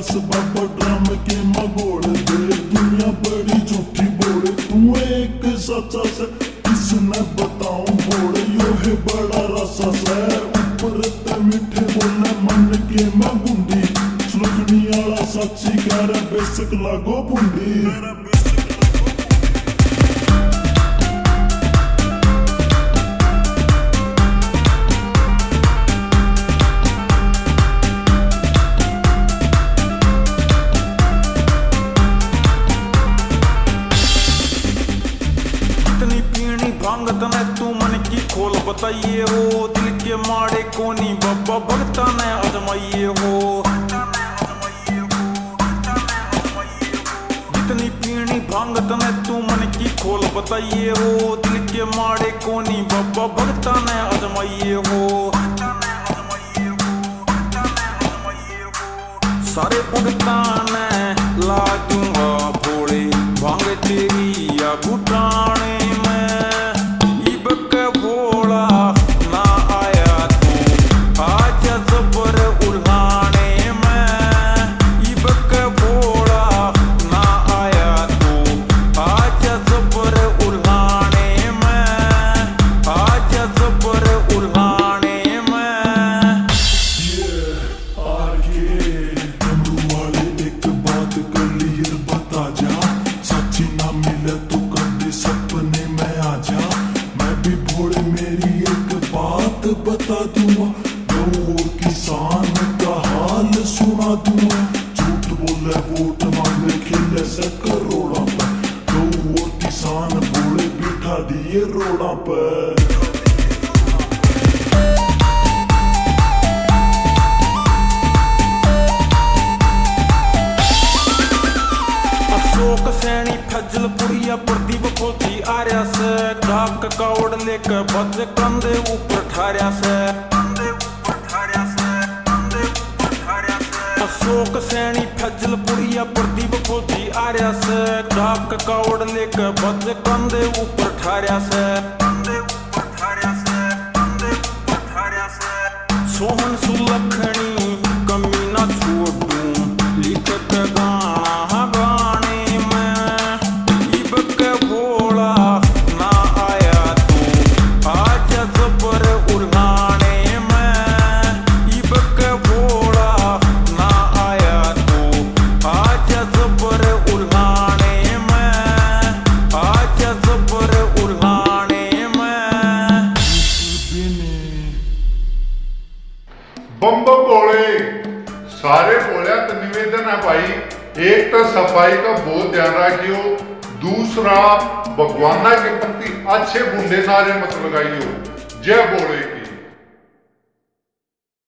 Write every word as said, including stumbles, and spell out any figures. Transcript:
दस बाबा ड्रम के मगोड़ दे। दुनिया बड़ी झूठी बोले तू एक सच्चा से किसने बताऊं बोले। यो है बड़ा रसा से ऊपर ते मीठे बोले मन के मैं गुंडी। सुलखनी आला सच्ची कर बेसक लागो बुंडी। भांगत ने तू मन की खोल बताइए हो। दिल के माड़े कोनी बाबा भगता ने अजमाइए हो। जितनी पीनी भांगत ने तू मन की खोल बताइए हो। दिल के माड़े कोनी बाबा भगता ने अजमाइए हो। सारे भगता ने ला दूंगा भोले भांग तेरी या घुटाने बता दूंगा गौ किसान का हाल सुना दूंगा। झूठ बोले वोट मांगे खेले से करोड़ा पे। गौ किसान बोले बिठा दिए रोड़ा पे। अशोक सैनी फजलपुरिया प्रदीप फौजी आर्या से डाक कावड़ लेकर बज कंधे ऊपर ठार्या से। अशोक सैनी फजलपुरिया प्रदीप फौजी आर्या से डाक कावड़ लेकर बज कंधे ऊपर ठार्या से। सोहन सुलखनी कमी ना छोड़ूं लिख के गाना गाने में। इब के भोला ना आया तू आज जबर उड़ाने में। इब के भोला ना आया तू आज जबर उड़ाने में। आज जबर उड़ाने में। बम बम बोले सारे बोलिया तो निवेदन है भाई, एक तो सफाई का बहुत ध्यान रखियो। दूसरा भगवाना के प्रति अच्छे बुंडे नारे मत लगाइयो। जय बोले की।